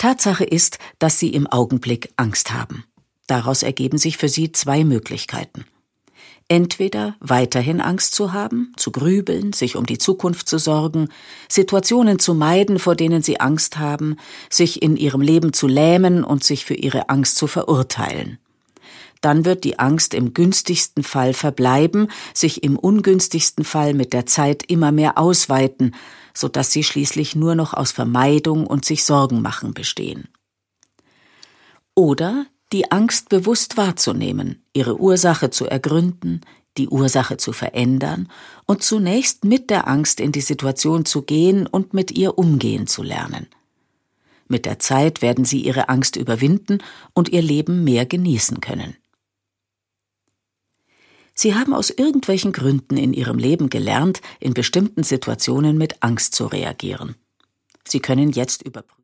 Tatsache ist, dass Sie im Augenblick Angst haben. Daraus ergeben sich für Sie zwei Möglichkeiten. Entweder weiterhin Angst zu haben, zu grübeln, sich um die Zukunft zu sorgen, Situationen zu meiden, vor denen Sie Angst haben, sich in Ihrem Leben zu lähmen und sich für Ihre Angst zu verurteilen. Dann wird die Angst im günstigsten Fall verbleiben, sich im ungünstigsten Fall mit der Zeit immer mehr ausweiten, sodass sie schließlich nur noch aus Vermeidung und sich Sorgen machen bestehen. Oder die Angst bewusst wahrzunehmen, ihre Ursache zu ergründen, die Ursache zu verändern und zunächst mit der Angst in die Situation zu gehen und mit ihr umgehen zu lernen. Mit der Zeit werden Sie Ihre Angst überwinden und Ihr Leben mehr genießen können. Sie haben aus irgendwelchen Gründen in Ihrem Leben gelernt, in bestimmten Situationen mit Angst zu reagieren. Sie können jetzt überprüfen,